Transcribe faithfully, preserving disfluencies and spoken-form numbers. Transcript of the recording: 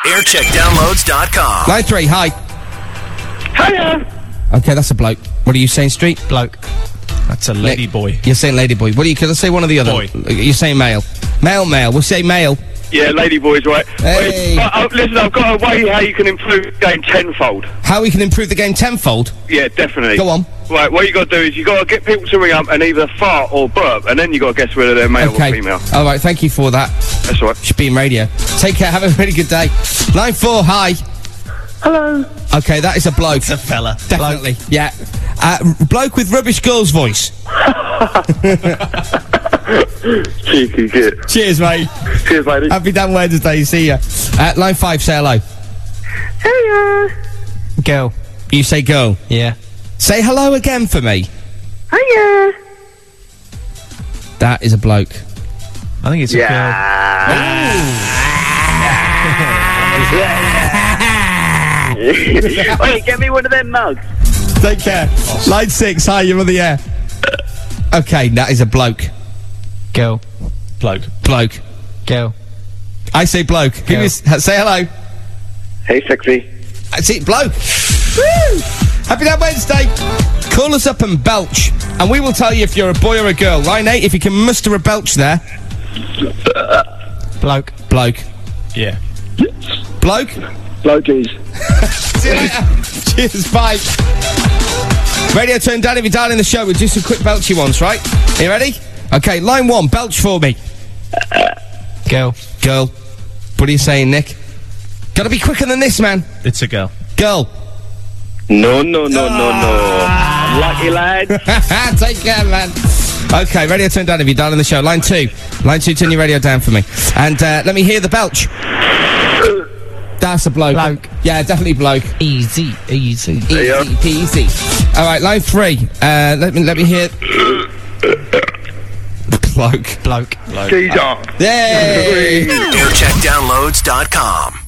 aircheck downloads dot com. Line three, hi. Hiya. Okay, that's a bloke. What are you saying, Street? Bloke. That's a lady boy. You're saying lady boy. What are you, can I say one or the other? Boy. You're saying male. Male, male. We'll say male. Yeah, lady boy's right. Hey. Wait, uh, uh, listen, I've got a way how you can improve the game tenfold. How we can improve the game tenfold? Yeah, definitely. Go on. Right, what you got to do is you got to get people to ring up and either fart or burp, and then you got to guess whether they're male Okay. or female. All right, thank you for that. That's all right. Should be in radio. Take care. Have a really good day. Line four, hi. Hello. Okay, that is a bloke. It's a fella. Definitely. Yeah. Uh, bloke with rubbish girl's voice. Cheeky git. Cheers, mate. Cheers, lady. Happy Dan Wednesday. See ya. Uh, line five, say hello. Hiya. Girl. You say girl. Yeah. Say hello again for me. Hiya. That is a bloke. I think it's a Wait, get me one of them mugs. Take care. Line six, hi, you're on the air. Okay, that is a bloke. girl. Bloke. Bloke. Girl. I say bloke. Who Girl. is, say hello. Hey, sexy. That's it, bloke. Woo! Happy that Wednesday. Call us up and belch, and we will tell you if you're a boy or a girl. Line eight, if you can muster a belch there. Bloke. Bloke. Yeah. Bloke. Blokies. See you later. Cheers, bye. Radio turned down if you're dialing the show. We'll do some quick belchy ones, right? Are you ready? Okay, line one, belch for me. Girl. Girl. What are you saying, Nick? Gotta be quicker than this, man. It's a girl. Girl. No, no, no, no, no. Lucky lad. Take care, man. Okay, radio turned down if you're dialing the show. Line two. Line two, turn your radio down for me. And uh, let me hear the belch. That's a bloke. Bloke. Yeah, definitely bloke. Easy. Easy. Easy you go. peasy. All right, line three. Uh, let me let me hear. Bloke. Bloke. Geezer. Yay! aircheck downloads dot com.